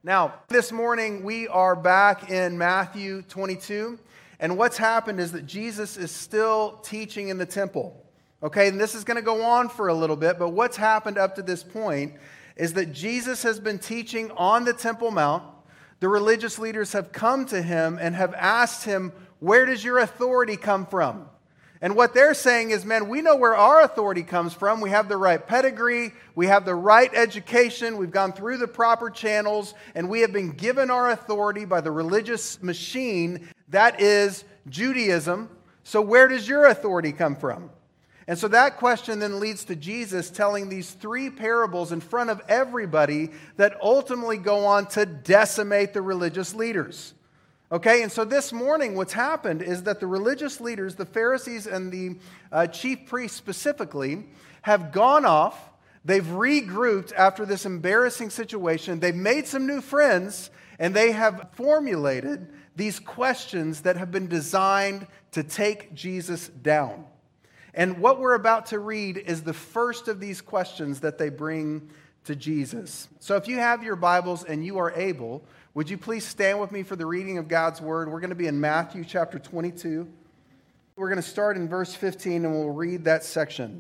Now, this morning we are back in Matthew 22, and what's happened is that Jesus is still teaching in the temple. Okay, and this is going to go on for a little bit, but what's happened up to this point is that Jesus has been teaching on the Temple Mount. The religious leaders have come to him and have asked him, "Where does your authority come from?" And what they're saying is, man, we know where our authority comes from. We have the right pedigree. We have the right education. We've gone through the proper channels. And we have been given our authority by the religious machine that is Judaism. So where does your authority come from? And so that question then leads to Jesus telling these three parables in front of everybody that ultimately go on to decimate the religious leaders. Okay, and so this morning what's happened is that the religious leaders, the Pharisees and the chief priests specifically, have gone off. They've regrouped after this embarrassing situation. They've made some new friends, and they have formulated these questions that have been designed to take Jesus down. And what we're about to read is the first of these questions that they bring to Jesus. So if you have your Bibles and you are able, would you please stand with me for the reading of God's Word? We're going to be in Matthew chapter 22. We're going to start in verse 15 and we'll read that section.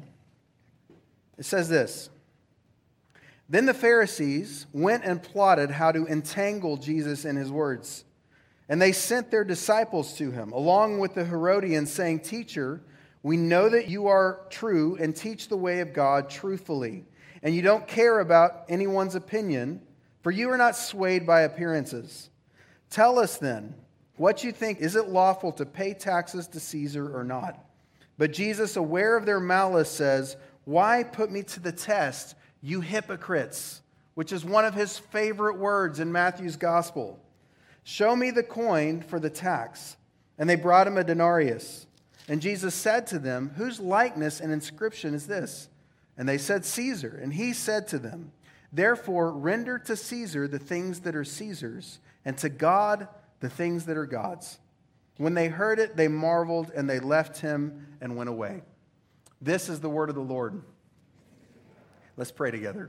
It says this: "Then the Pharisees went and plotted how to entangle Jesus in his words. And they sent their disciples to him, along with the Herodians, saying, 'Teacher, we know that you are true and teach the way of God truthfully, and you don't care about anyone's opinion, for you are not swayed by appearances. Tell us then what you think. Is it lawful to pay taxes to Caesar or not?' But Jesus, aware of their malice, says, 'Why put me to the test, you hypocrites?'" Which is one of his favorite words in Matthew's gospel. "Show me the coin for the tax." And they brought him a denarius. And Jesus said to them, "Whose likeness and inscription is this?" And they said, "Caesar." And he said to them, "Therefore render to Caesar the things that are Caesar's, and to God the things that are God's." When they heard it, they marveled, and they left him and went away. This is the word of the Lord. Let's pray together.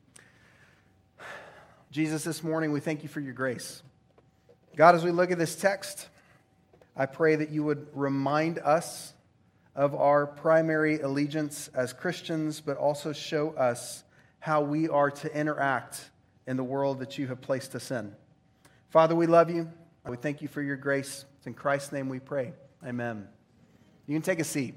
Jesus, this morning we thank you for your grace. God, as we look at this text, I pray that you would remind us of our primary allegiance as Christians, but also show us how we are to interact in the world that you have placed us in. Father, we love you. We thank you for your grace. It's in Christ's name we pray. Amen. You can take a seat.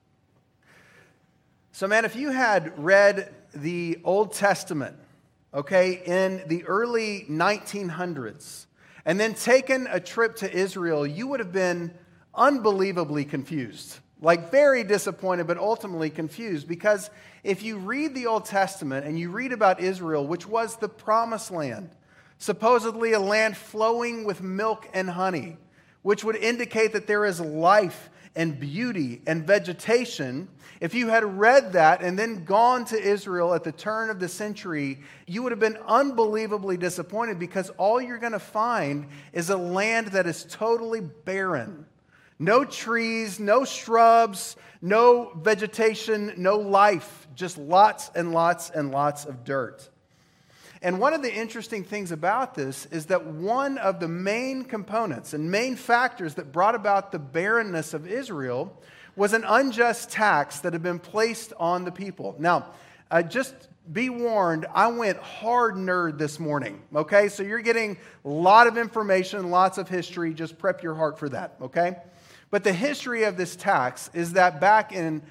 So, man, if you had read the Old Testament, okay, in the early 1900s, and then taken a trip to Israel, you would have been unbelievably confused. Like very disappointed, but ultimately confused. Because if you read the Old Testament and you read about Israel, which was the promised land, supposedly a land flowing with milk and honey, which would indicate that there is life and beauty and vegetation, if you had read that and then gone to Israel at the turn of the century, you would have been unbelievably disappointed, because all you're going to find is a land that is totally barren. No trees, no shrubs, no vegetation, no life, just lots and lots and lots of dirt. And one of the interesting things about this is that one of the main components and main factors that brought about the barrenness of Israel was an unjust tax that had been placed on the people. Now, just be warned, I went hard nerd this morning, okay? So you're getting a lot of information, lots of history. Just prep your heart for that, okay? But the history of this tax is that back in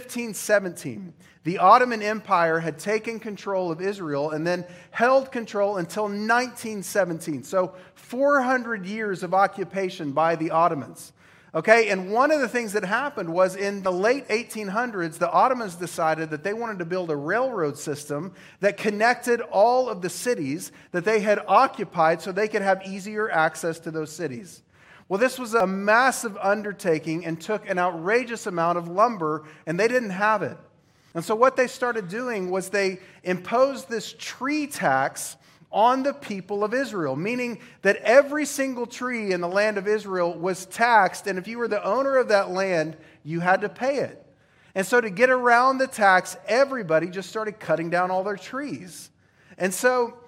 1517, the Ottoman Empire had taken control of Israel and then held control until 1917. So 400 years of occupation by the Ottomans. Okay, and one of the things that happened was in the late 1800s, the Ottomans decided that they wanted to build a railroad system that connected all of the cities that they had occupied so they could have easier access to those cities. Well, this was a massive undertaking and took an outrageous amount of lumber, and they didn't have it. And so what they started doing was they imposed this tree tax on the people of Israel, meaning that every single tree in the land of Israel was taxed, and if you were the owner of that land, you had to pay it. And so to get around the tax, everybody just started cutting down all their trees. And so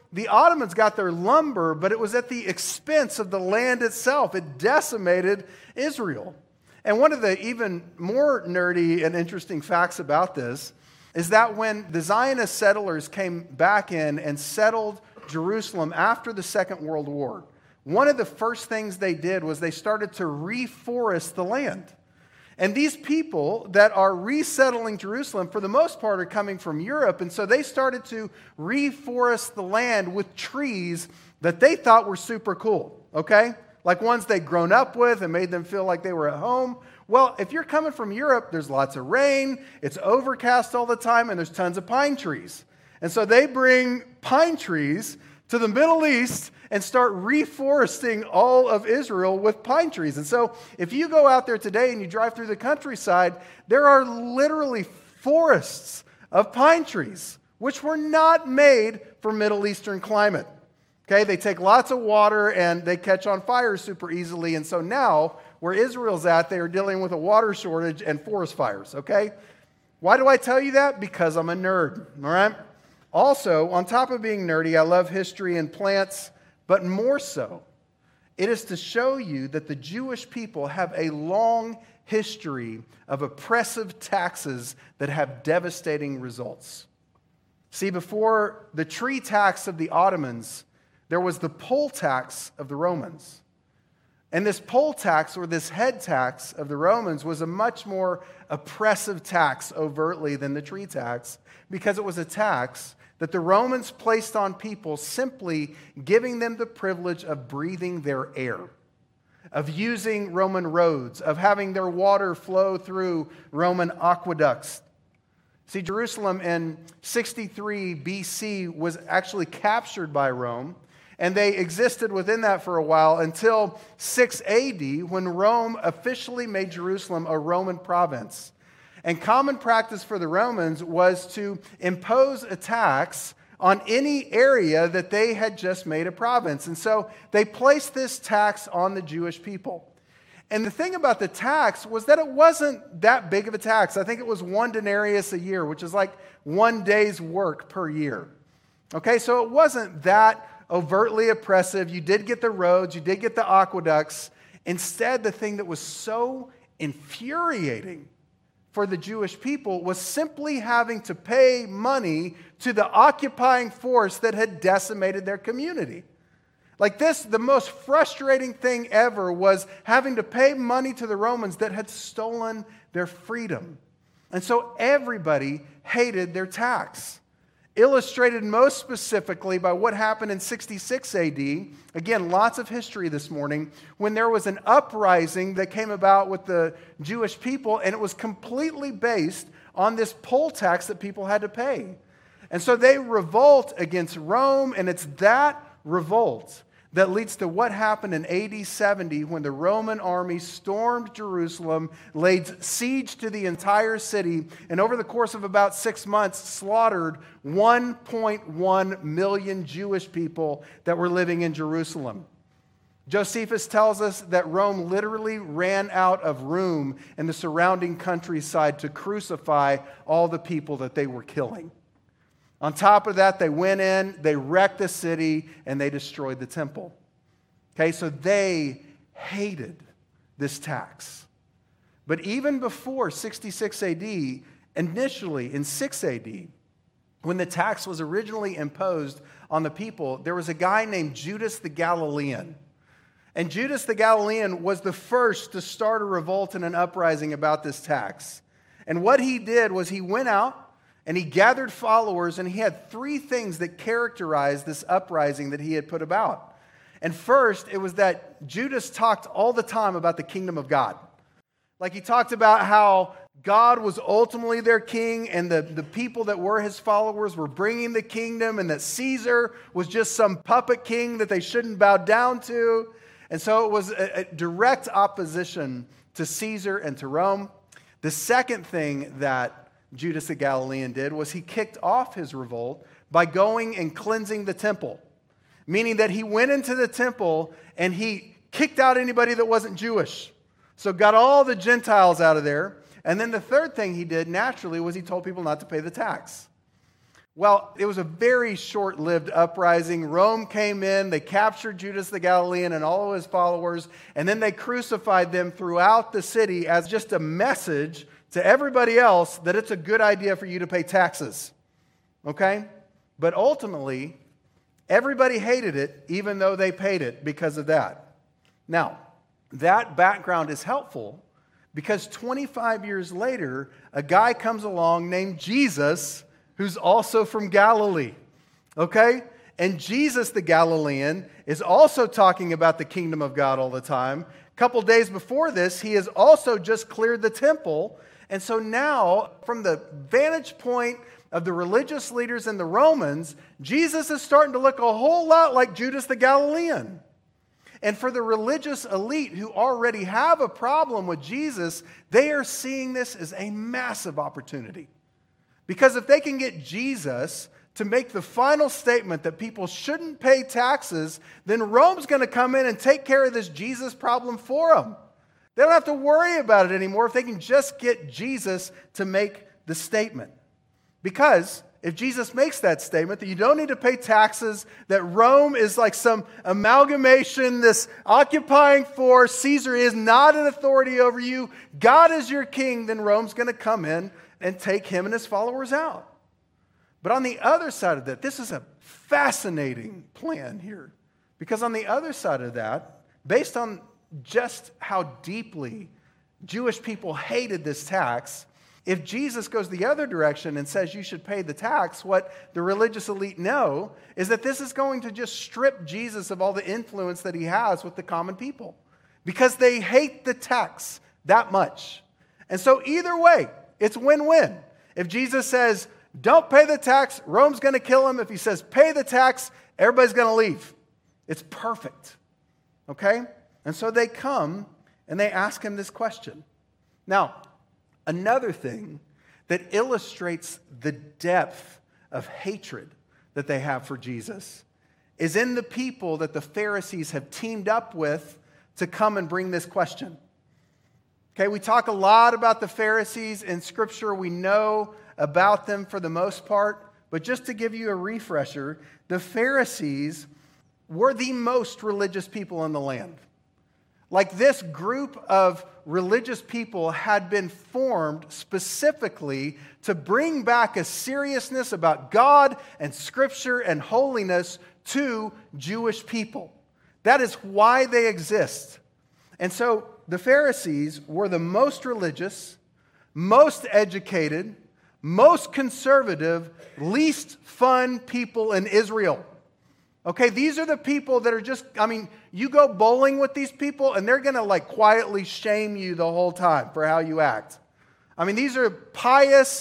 the Ottomans got their lumber, but it was at the expense of the land itself. It decimated Israel. And one of the even more nerdy and interesting facts about this is that when the Zionist settlers came back in and settled Jerusalem after the Second World War, one of the first things they did was they started to reforest the land. And these people that are resettling Jerusalem, for the most part, are coming from Europe. And so they started to reforest the land with trees that they thought were super cool, okay? Like ones they'd grown up with and made them feel like they were at home. Well, if you're coming from Europe, there's lots of rain, it's overcast all the time, and there's tons of pine trees. And so they bring pine trees to the Middle East and start reforesting all of Israel with pine trees. And so if you go out there today and you drive through the countryside, there are literally forests of pine trees, which were not made for Middle Eastern climate. Okay, they take lots of water and they catch on fire super easily. And so now, where Israel's at, they are dealing with a water shortage and forest fires, okay? Why do I tell you that? Because I'm a nerd, all right? Also, on top of being nerdy, I love history and plants, but more so, it is to show you that the Jewish people have a long history of oppressive taxes that have devastating results. See, before the tree tax of the Ottomans, there was the poll tax of the Romans. And this poll tax, or this head tax of the Romans, was a much more oppressive tax overtly than the tree tax, because it was a tax that the Romans placed on people, simply giving them the privilege of breathing their air, of using Roman roads, of having their water flow through Roman aqueducts. See, Jerusalem in 63 BC was actually captured by Rome, and they existed within that for a while until 6 AD, when Rome officially made Jerusalem a Roman province. And common practice for the Romans was to impose a tax on any area that they had just made a province. And so they placed this tax on the Jewish people. And the thing about the tax was that it wasn't that big of a tax. I think it was 1 denarius a year, which is like 1 day's work per year. Okay, so it wasn't that overtly oppressive. You did get the roads, you did get the aqueducts. Instead, the thing that was so infuriating for the Jewish people was simply having to pay money to the occupying force that had decimated their community. Like this, the most frustrating thing ever was having to pay money to the Romans that had stolen their freedom. And so everybody hated their tax. Illustrated most specifically by what happened in 66 AD. Again, lots of history this morning, when there was an uprising that came about with the Jewish people, and it was completely based on this poll tax that people had to pay. And so they revolt against Rome, and it's that revolt that leads to what happened in AD 70, when the Roman army stormed Jerusalem, laid siege to the entire city, and over the course of about 6 months slaughtered 1.1 million Jewish people that were living in Jerusalem. Josephus tells us that Rome literally ran out of room in the surrounding countryside to crucify all the people that they were killing. On top of that, they went in, they wrecked the city, and they destroyed the temple. Okay, so they hated this tax. But even before 66 AD, initially in 6 AD, when the tax was originally imposed on the people, there was a guy named Judas the Galilean. And Judas the Galilean was the first to start a revolt and an uprising about this tax. And what he did was he went out, and he gathered followers, and he had 3 things that characterized this uprising that he had put about. And first, it was that Judas talked all the time about the kingdom of God. Like he talked about how God was ultimately their king, and the people that were his followers were bringing the kingdom, and that Caesar was just some puppet king that they shouldn't bow down to. And so it was a direct opposition to Caesar and to Rome. The second thing that Judas the Galilean did was he kicked off his revolt by going and cleansing the temple, meaning that he went into the temple and he kicked out anybody that wasn't Jewish. So got all the Gentiles out of there. And then the third thing he did naturally was he told people not to pay the tax. Well, it was a very short-lived uprising. Rome came in, they captured Judas the Galilean and all of his followers, and then they crucified them throughout the city as just a message to everybody else that it's a good idea for you to pay taxes. Okay? But ultimately, everybody hated it, even though they paid it because of that. Now, that background is helpful because 25 years later, a guy comes along named Jesus, who's also from Galilee, okay? And Jesus the Galilean is also talking about the kingdom of God all the time. A couple days before this, he has also just cleared the temple. And so now, from the vantage point of the religious leaders and the Romans, Jesus is starting to look a whole lot like Judas the Galilean. And for the religious elite who already have a problem with Jesus, they are seeing this as a massive opportunity. Because if they can get Jesus to make the final statement that people shouldn't pay taxes, then Rome's going to come in and take care of this Jesus problem for them. They don't have to worry about it anymore if they can just get Jesus to make the statement. Because if Jesus makes that statement that you don't need to pay taxes, that Rome is like some amalgamation, this occupying force, Caesar is not an authority over you, God is your king, then Rome's going to come in and take him and his followers out. But on the other side of that, this is a fascinating plan here. Because on the other side of that, based on just how deeply Jewish people hated this tax, if Jesus goes the other direction and says you should pay the tax, what the religious elite know is that this is going to just strip Jesus of all the influence that he has with the common people. Because they hate the tax that much. And so either way, it's win-win. If Jesus says, don't pay the tax, Rome's going to kill him. If he says, pay the tax, everybody's going to leave. It's perfect. Okay? And so they come and they ask him this question. Now, another thing that illustrates the depth of hatred that they have for Jesus is in the people that the Pharisees have teamed up with to come and bring this question. Okay, we talk a lot about the Pharisees in Scripture. We know about them for the most part. But just to give you a refresher, the Pharisees were the most religious people in the land. Like this group of religious people had been formed specifically to bring back a seriousness about God and Scripture and holiness to Jewish people. That is why they exist. And so the Pharisees were the most religious, most educated, most conservative, least fun people in Israel. Okay, these are the people that are just, you go bowling with these people and they're going to like quietly shame you the whole time for how you act. These are pious,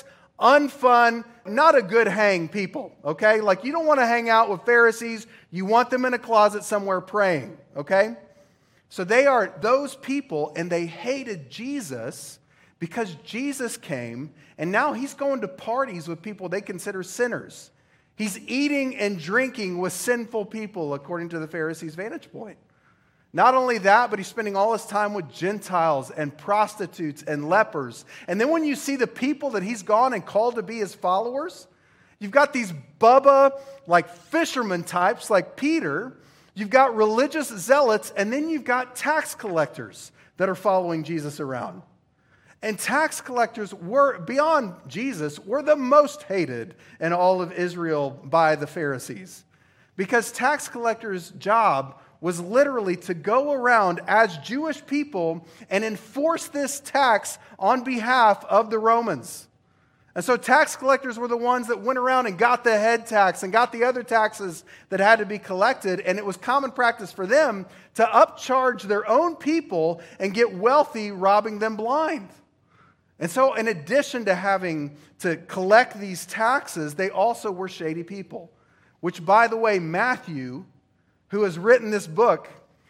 unfun, not a good hang people, okay? Like you don't want to hang out with Pharisees. You want them in a closet somewhere praying, okay? So they are those people, and they hated Jesus because Jesus came, and now he's going to parties with people they consider sinners. He's eating and drinking with sinful people, according to the Pharisees' vantage point. Not only that, but he's spending all his time with Gentiles and prostitutes and lepers. And then when you see the people that he's gone and called to be his followers, you've got these Bubba, like fisherman types like Peter. You've got religious zealots, and then you've got tax collectors that are following Jesus around. And tax collectors were, beyond Jesus, were the most hated in all of Israel by the Pharisees. Because tax collectors' job was literally to go around as Jewish people and enforce this tax on behalf of the Romans. And so tax collectors were the ones that went around and got the head tax and got the other taxes that had to be collected. And it was common practice for them to upcharge their own people and get wealthy, robbing them blind. And so in addition to having to collect these taxes, they also were shady people. Which, by the way, Matthew, who has written this book,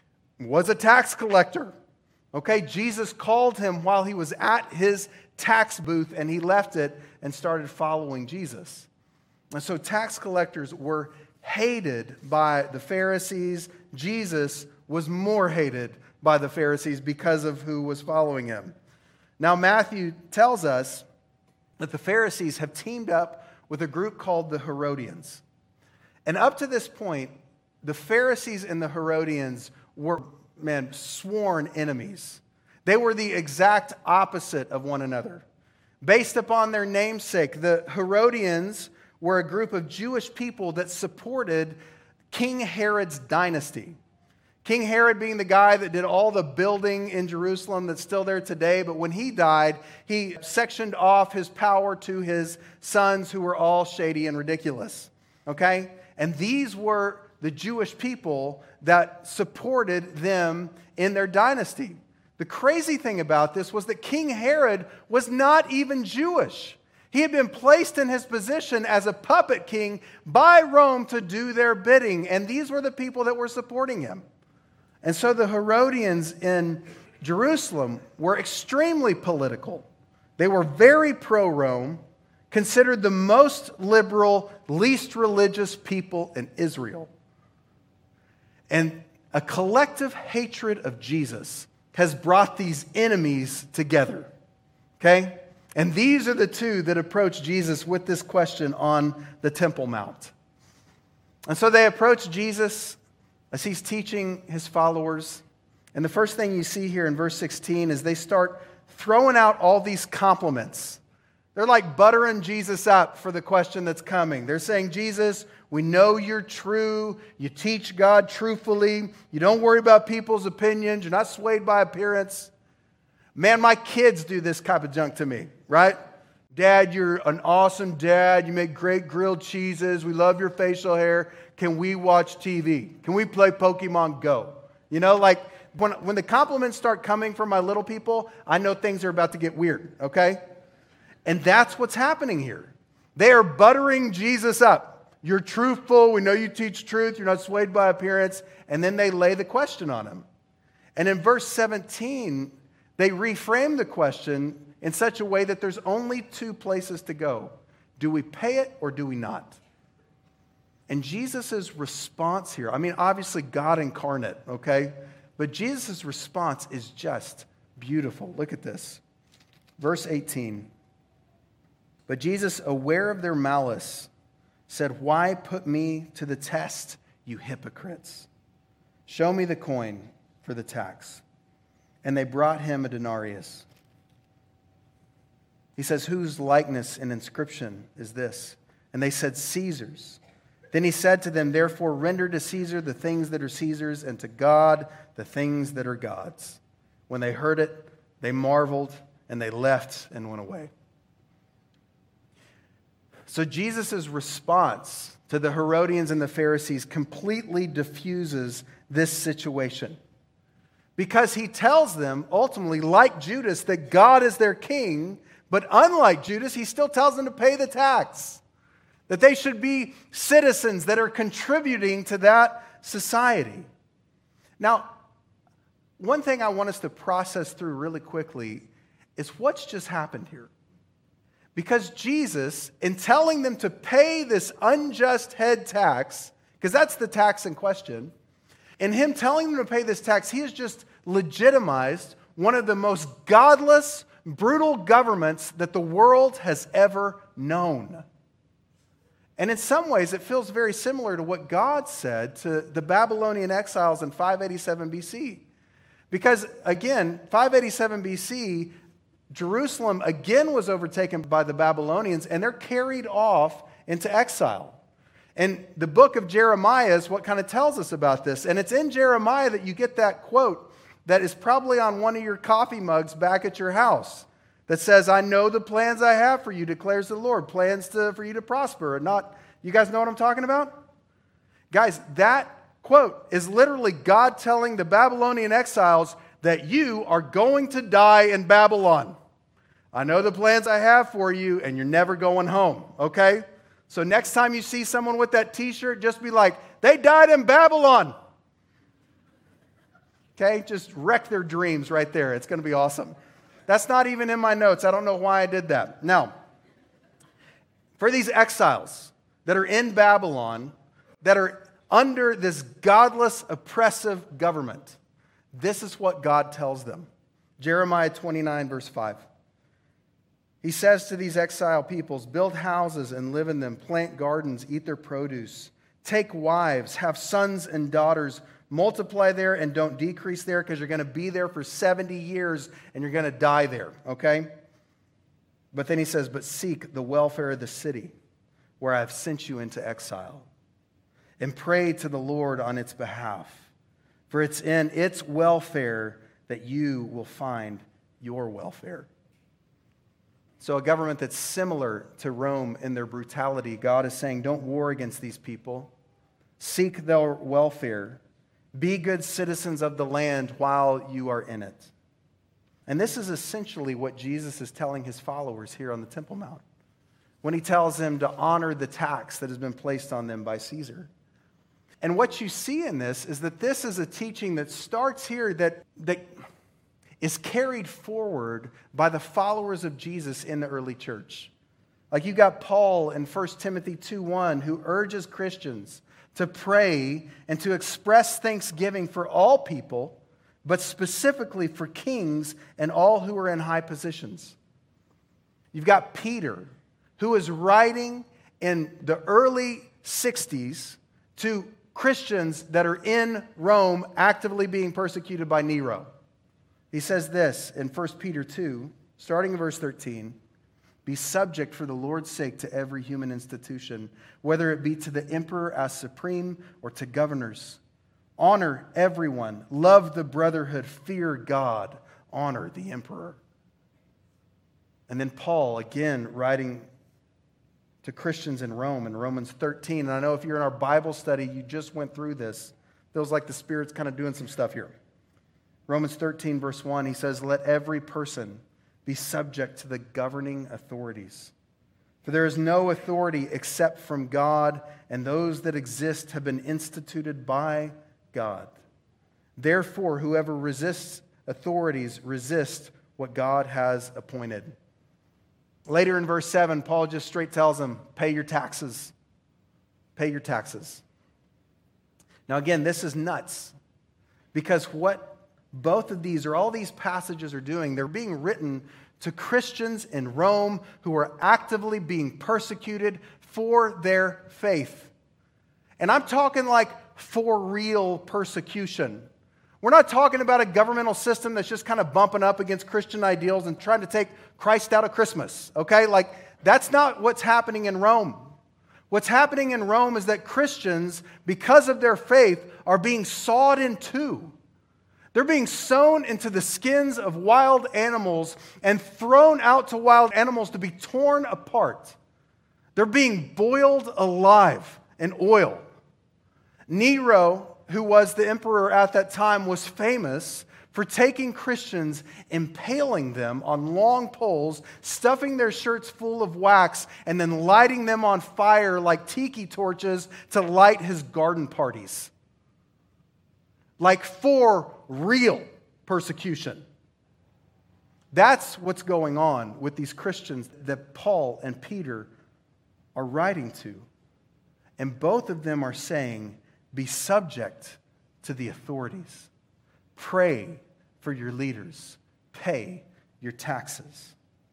was a tax collector. Okay, Jesus called him while he was at his tax booth, and he left it and started following Jesus. And so tax collectors were hated by the Pharisees. Jesus was more hated by the Pharisees because of who was following him. Now, Matthew tells us that the Pharisees have teamed up with a group called the Herodians. And up to this point, the Pharisees and the Herodians were, sworn enemies. They were the exact opposite of one another. Based upon their namesake, the Herodians were a group of Jewish people that supported King Herod's dynasty. King Herod being the guy that did all the building in Jerusalem that's still there today, but when he died, he sectioned off his power to his sons who were all shady and ridiculous. Okay? And these were the Jewish people that supported them in their dynasty. The crazy thing about this was that King Herod was not even Jewish. He had been placed in his position as a puppet king by Rome to do their bidding, and these were the people that were supporting him. And so the Herodians in Jerusalem were extremely political. They were very pro-Rome, considered the most liberal, least religious people in Israel. And a collective hatred of Jesus has brought these enemies together. Okay? And these are the two that approach Jesus with this question on the Temple Mount. And so they approach Jesus as he's teaching his followers. And the first thing you see here in verse 16 is they start throwing out all these compliments. They're like buttering Jesus up for the question that's coming. They're saying, Jesus, we know you're true. You teach God truthfully. You don't worry about people's opinions. You're not swayed by appearance. Man, my kids do this type of junk to me, right? Dad, you're an awesome dad. You make great grilled cheeses. We love your facial hair. Can we watch TV? Can we play Pokemon Go? You know, like when the compliments start coming from my little people, I know things are about to get weird, okay? And that's what's happening here. They are buttering Jesus up. You're truthful. We know you teach truth. You're not swayed by appearance. And then they lay the question on him. And in verse 17, they reframe the question in such a way that there's only two places to go. Do we pay it or do we not? And Jesus' response here, I mean, obviously God incarnate, okay? But Jesus' response is just beautiful. Look at this. Verse 18. But Jesus, aware of their malice, said, why put me to the test, you hypocrites? Show me the coin for the tax. And they brought him a denarius. He says, whose likeness and inscription is this? And they said, Caesar's. Then he said to them, therefore render to Caesar the things that are Caesar's, and to God the things that are God's. When they heard it, they marveled, and they left and went away. So Jesus' response to the Herodians and the Pharisees completely diffuses this situation. Because he tells them, ultimately, like Judas, that God is their king, but unlike Judas, he still tells them to pay the tax. That they should be citizens that are contributing to that society. Now, one thing I want us to process through really quickly is what's just happened here. Because Jesus, in telling them to pay this unjust head tax, because that's the tax in question, in him telling them to pay this tax, he has just legitimized one of the most godless, brutal governments that the world has ever known. And in some ways, it feels very similar to what God said to the Babylonian exiles in 587 BC. Because, again, 587 BC, Jerusalem again was overtaken by the Babylonians, and they're carried off into exile. And the book of Jeremiah is what kind of tells us about this. And it's in Jeremiah that you get that quote that is probably on one of your coffee mugs back at your house that says, I know the plans I have for you, declares the Lord, plans for you to prosper. And not, you guys know what I'm talking about? Guys, that quote is literally God telling the Babylonian exiles that you are going to die in Babylon. I know the plans I have for you, and you're never going home, okay? So next time you see someone with that t-shirt, just be like, they died in Babylon. Okay, just wreck their dreams right there. It's going to be awesome. That's not even in my notes. I don't know why I did that. Now, for these exiles that are in Babylon, that are under this godless, oppressive government, this is what God tells them. Jeremiah 29, verse 5. He says to these exiled peoples, build houses and live in them, plant gardens, eat their produce, take wives, have sons and daughters, multiply there and don't decrease there, because you're going to be there for 70 years and you're going to die there, okay? But then he says, but seek the welfare of the city where I have sent you into exile, and pray to the Lord on its behalf, for it's in its welfare that you will find your welfare. So a government that's similar to Rome in their brutality, God is saying, don't war against these people. Seek their welfare. Be good citizens of the land while you are in it. And this is essentially what Jesus is telling his followers here on the Temple Mount, when he tells them to honor the tax that has been placed on them by Caesar. And what you see in this is that this is a teaching that starts here that is carried forward by the followers of Jesus in the early church. Like you got Paul in 1 Timothy 2:1, who urges Christians to pray and to express thanksgiving for all people, but specifically for kings and all who are in high positions. You've got Peter, who is writing in the early 60s to Christians that are in Rome actively being persecuted by Nero. He says this in 1 Peter 2, starting in verse 13, be subject for the Lord's sake to every human institution, whether it be to the emperor as supreme or to governors. Honor everyone, love the brotherhood, fear God, honor the emperor. And then Paul, again, writing to Christians in Rome in Romans 13. And I know if you're in our Bible study, you just went through this. Feels like the Spirit's kind of doing some stuff here. Romans 13, verse 1, he says, let every person be subject to the governing authorities. For there is no authority except from God, and those that exist have been instituted by God. Therefore, whoever resists authorities resists what God has appointed. Later in verse 7, Paul just straight tells them, pay your taxes. Pay your taxes. Now again, this is nuts, because what both of these, or all these passages are doing, they're being written to Christians in Rome who are actively being persecuted for their faith. And I'm talking like for real persecution. We're not talking about a governmental system that's just kind of bumping up against Christian ideals and trying to take Christ out of Christmas, okay? Like, that's not what's happening in Rome. What's happening in Rome is that Christians, because of their faith, are being sawed in two. They're being sewn into the skins of wild animals and thrown out to wild animals to be torn apart. They're being boiled alive in oil. Nero, who was the emperor at that time, was famous for taking Christians, impaling them on long poles, stuffing their shirts full of wax, and then lighting them on fire like tiki torches to light his garden parties. Like for real persecution. That's what's going on with these Christians that Paul and Peter are writing to. And both of them are saying, be subject to the authorities. Pray for your leaders. Pay your taxes.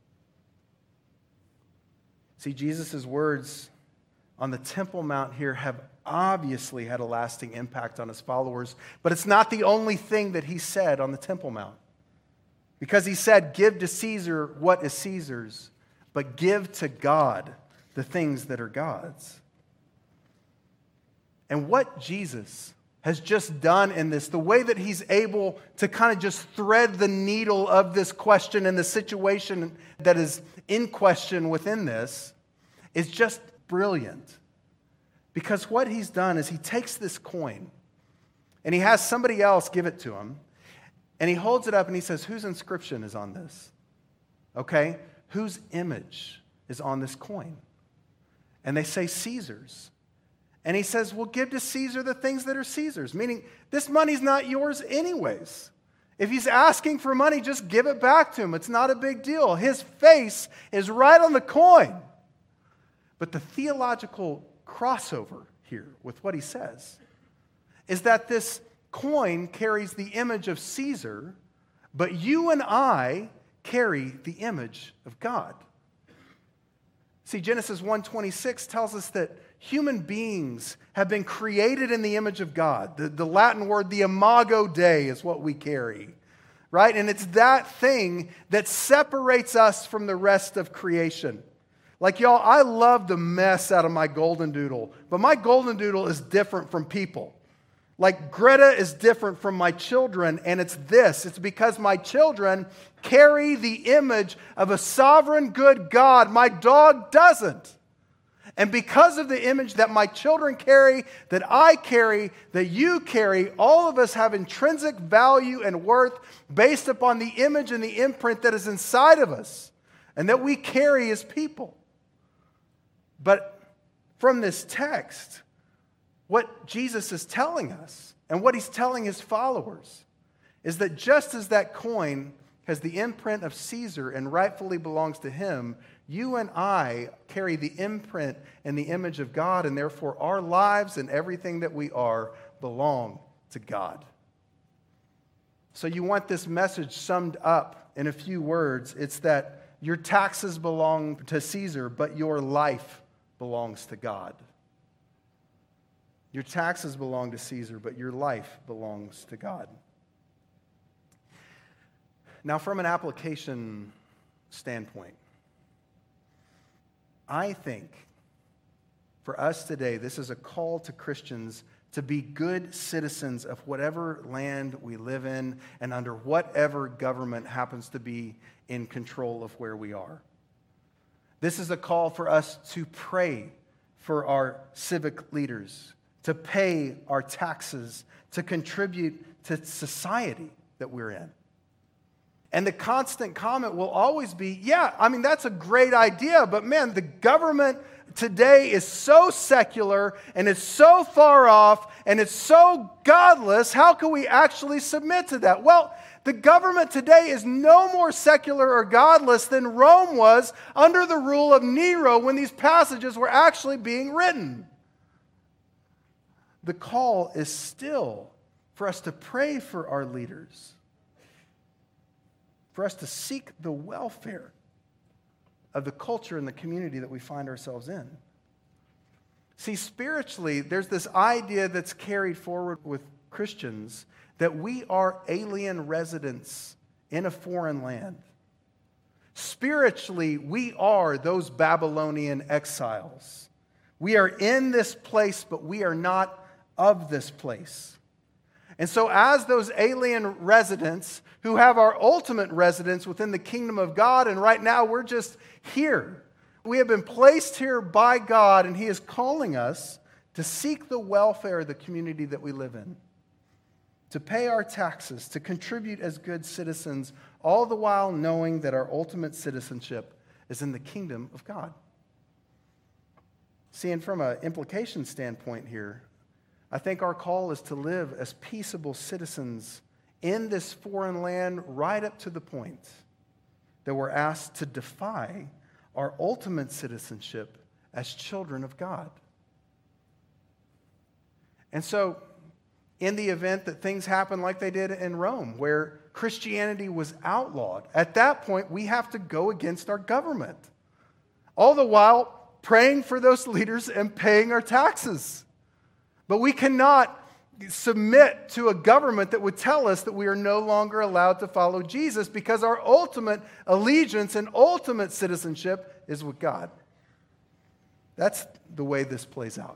See, Jesus' words on the Temple Mount here have obviously had a lasting impact on his followers, but it's not the only thing that he said on the Temple Mount. Because he said, give to Caesar what is Caesar's, but give to God the things that are God's. And what Jesus has just done in this, the way that he's able to kind of just thread the needle of this question and the situation that is in question within this, is just brilliant. Because what he's done is he takes this coin and he has somebody else give it to him, and he holds it up and he says, whose inscription is on this? Okay? Whose image is on this coin? And they say Caesar's. And he says, well, give to Caesar the things that are Caesar's. Meaning, this money's not yours anyways. If he's asking for money, just give it back to him. It's not a big deal. His face is right on the coin. But the theological crossover here with what he says is that this coin carries the image of Caesar, but you and I carry the image of God. See, Genesis 1:26 tells us that human beings have been created in the image of God. The Latin word, the imago Dei, is what we carry, right? And it's that thing that separates us from the rest of creation. Like, y'all, I love the mess out of my golden doodle, but my golden doodle is different from people. Like, Greta is different from my children, and it's this. It's because my children carry the image of a sovereign, good God. My dog doesn't. And because of the image that my children carry, that I carry, that you carry, all of us have intrinsic value and worth based upon the image and the imprint that is inside of us and that we carry as people. But from this text, what Jesus is telling us and what he's telling his followers is that just as that coin has the imprint of Caesar and rightfully belongs to him, you and I carry the imprint and the image of God, and therefore our lives and everything that we are belong to God. So you want this message summed up in a few words. It's that your taxes belong to Caesar, but your life belongs to God. Your taxes belong to Caesar, but your life belongs to God. Now, from an application standpoint, I think for us today, this is a call to Christians to be good citizens of whatever land we live in and under whatever government happens to be in control of where we are. This is a call for us to pray for our civic leaders, to pay our taxes, to contribute to society that we're in. And the constant comment will always be, yeah, I mean, that's a great idea, but man, the government today is so secular and it's so far off and it's so godless. How can we actually submit to that? Well, the government today is no more secular or godless than Rome was under the rule of Nero when these passages were actually being written. The call is still for us to pray for our leaders, for us to seek the welfare of the culture and the community that we find ourselves in. See, spiritually, there's this idea that's carried forward with Christians that we are alien residents in a foreign land. Spiritually, we are those Babylonian exiles. We are in this place, but we are not of this place. And so as those alien residents who have our ultimate residence within the kingdom of God, and right now we're just here. We have been placed here by God, and he is calling us to seek the welfare of the community that we live in, to pay our taxes, to contribute as good citizens, all the while knowing that our ultimate citizenship is in the kingdom of God. See, and from an implication standpoint here, I think our call is to live as peaceable citizens in this foreign land right up to the point that we're asked to defy our ultimate citizenship as children of God. And so, in the event that things happen like they did in Rome, where Christianity was outlawed, at that point we have to go against our government, all the while praying for those leaders and paying our taxes. But we cannot submit to a government that would tell us that we are no longer allowed to follow Jesus, because our ultimate allegiance and ultimate citizenship is with God. That's the way this plays out.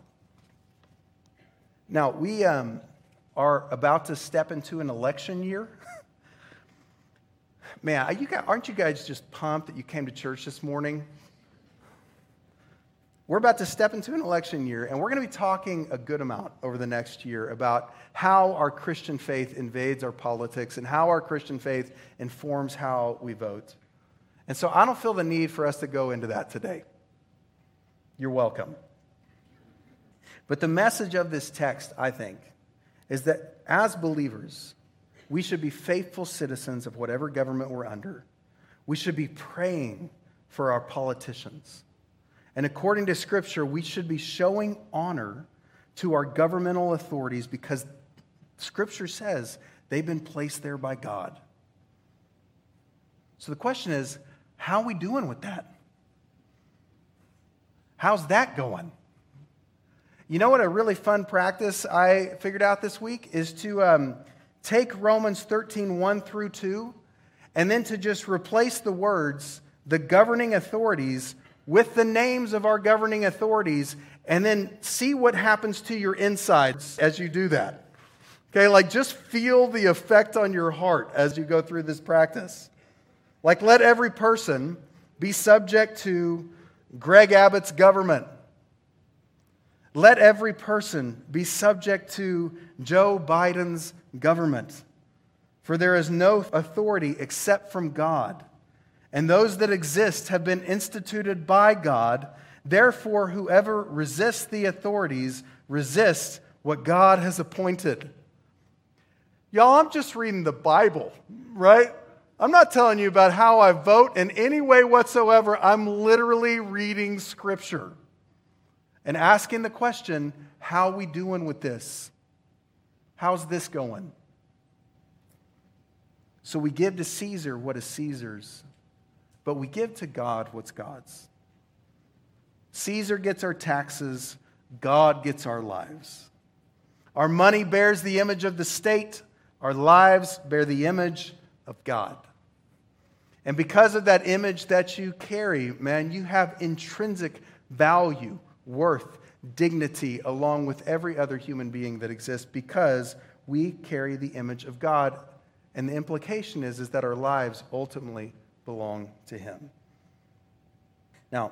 Now, we are about to step into an election year. Man, aren't you guys just pumped that you came to church this morning? We're about to step into an election year, and we're going to be talking a good amount over the next year about how our Christian faith invades our politics and how our Christian faith informs how we vote. And so I don't feel the need for us to go into that today. You're welcome. But the message of this text, I think, is that as believers, we should be faithful citizens of whatever government we're under. We should be praying for our politicians. And according to Scripture, we should be showing honor to our governmental authorities because Scripture says they've been placed there by God. So the question is, how are we doing with that? How's that going? You know what a really fun practice I figured out this week is to take Romans 13, 1 through 2, and then to just replace the words, the governing authorities, with the names of our governing authorities, and then see what happens to your insides as you do that. Okay, like just feel the effect on your heart as you go through this practice. Like let every person be subject to Greg Abbott's government. Let every person be subject to Joe Biden's government. For there is no authority except from God, and those that exist have been instituted by God. Therefore, whoever resists the authorities resists what God has appointed. Y'all, I'm just reading the Bible, right? I'm not telling you about how I vote in any way whatsoever. I'm literally reading Scripture and asking the question, how are we doing with this? How's this going? So we give to Caesar what is Caesar's, but we give to God what's God's. Caesar gets our taxes, God gets our lives. Our money bears the image of the state, our lives bear the image of God. And because of that image that you carry, man, you have intrinsic value, worth, dignity, along with every other human being that exists, because we carry the image of God. And the implication is that our lives ultimately belong to Him. Now,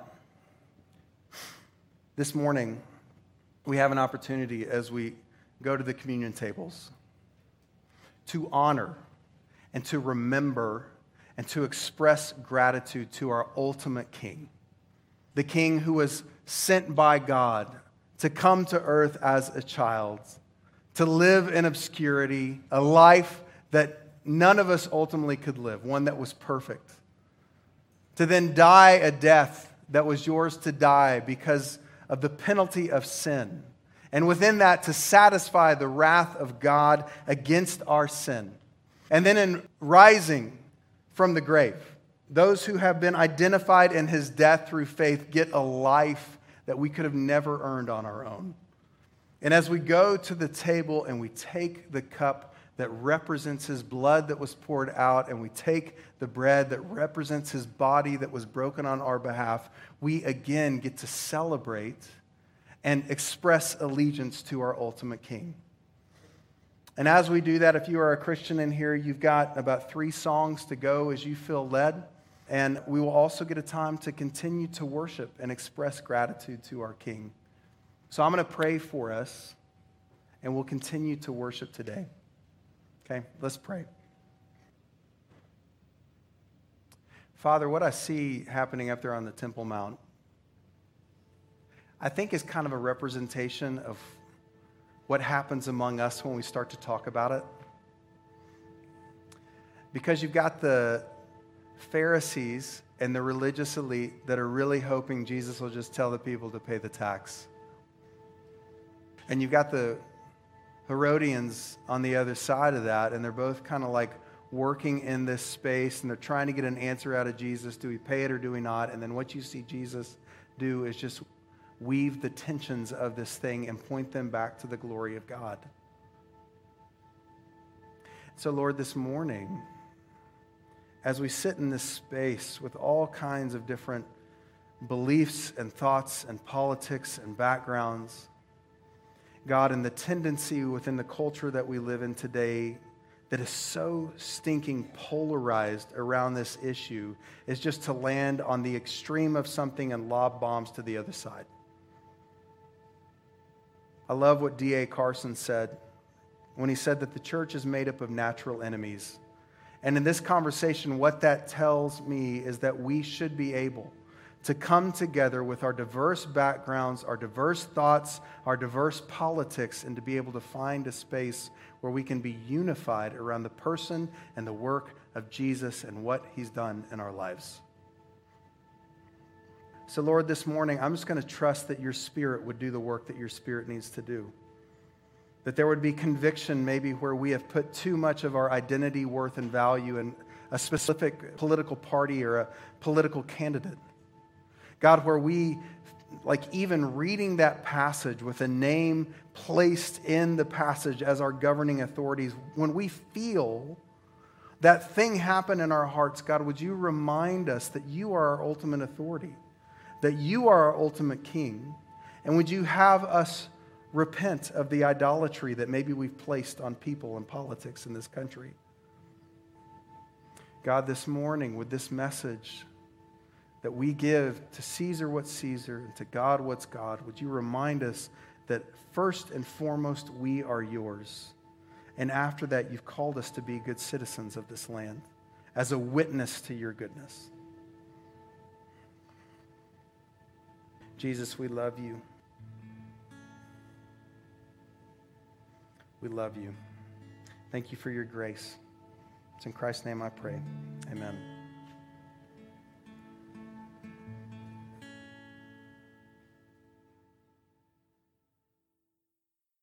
this morning, we have an opportunity as we go to the communion tables to honor and to remember and to express gratitude to our ultimate King, the King who was sent by God to come to earth as a child, to live in obscurity, a life that none of us ultimately could live, one that was perfect, to then die a death that was yours to die because of the penalty of sin, and within that to satisfy the wrath of God against our sin. And then in rising from the grave, those who have been identified in His death through faith get a life that we could have never earned on our own. And as we go to the table and we take the cup that represents His blood that was poured out, and we take the bread that represents His body that was broken on our behalf, we again get to celebrate and express allegiance to our ultimate King. And as we do that, if you are a Christian in here, you've got about 3 songs to go as you feel led. And we will also get a time to continue to worship and express gratitude to our King. So I'm going to pray for us, and we'll continue to worship today. Okay, let's pray. Father, what I see happening up there on the Temple Mount, I think is kind of a representation of what happens among us when we start to talk about it. Because you've got the Pharisees and the religious elite that are really hoping Jesus will just tell the people to pay the tax. And you've got the Herodians on the other side of that, and they're both kind of like working in this space, and they're trying to get an answer out of Jesus. Do we pay it or do we not? And then what you see Jesus do is just weave the tensions of this thing and point them back to the glory of God. So, Lord, this morning, as we sit in this space with all kinds of different beliefs and thoughts and politics and backgrounds, God, and the tendency within the culture that we live in today that is so stinking polarized around this issue is just to land on the extreme of something and lob bombs to the other side. I love what D.A. Carson said when he said that the church is made up of natural enemies. And in this conversation, what that tells me is that we should be able to come together with our diverse backgrounds, our diverse thoughts, our diverse politics, and to be able to find a space where we can be unified around the person and the work of Jesus and what He's done in our lives. So, Lord, this morning, I'm just going to trust that Your Spirit would do the work that Your Spirit needs to do. That there would be conviction maybe where we have put too much of our identity, worth, and value in a specific political party or a political candidate. God, where we like even reading that passage with a name placed in the passage as our governing authorities, when we feel that thing happen in our hearts, God, would you remind us that you are our ultimate authority, that you are our ultimate king, and would you have us repent of the idolatry that maybe we've placed on people and politics in this country. God, this morning with this message that we give to Caesar what's Caesar and to God what's God, would you remind us that first and foremost we are yours. And after that, you've called us to be good citizens of this land as a witness to your goodness. Jesus, we love you. We love you. Thank you for your grace. It's in Christ's name I pray. Amen.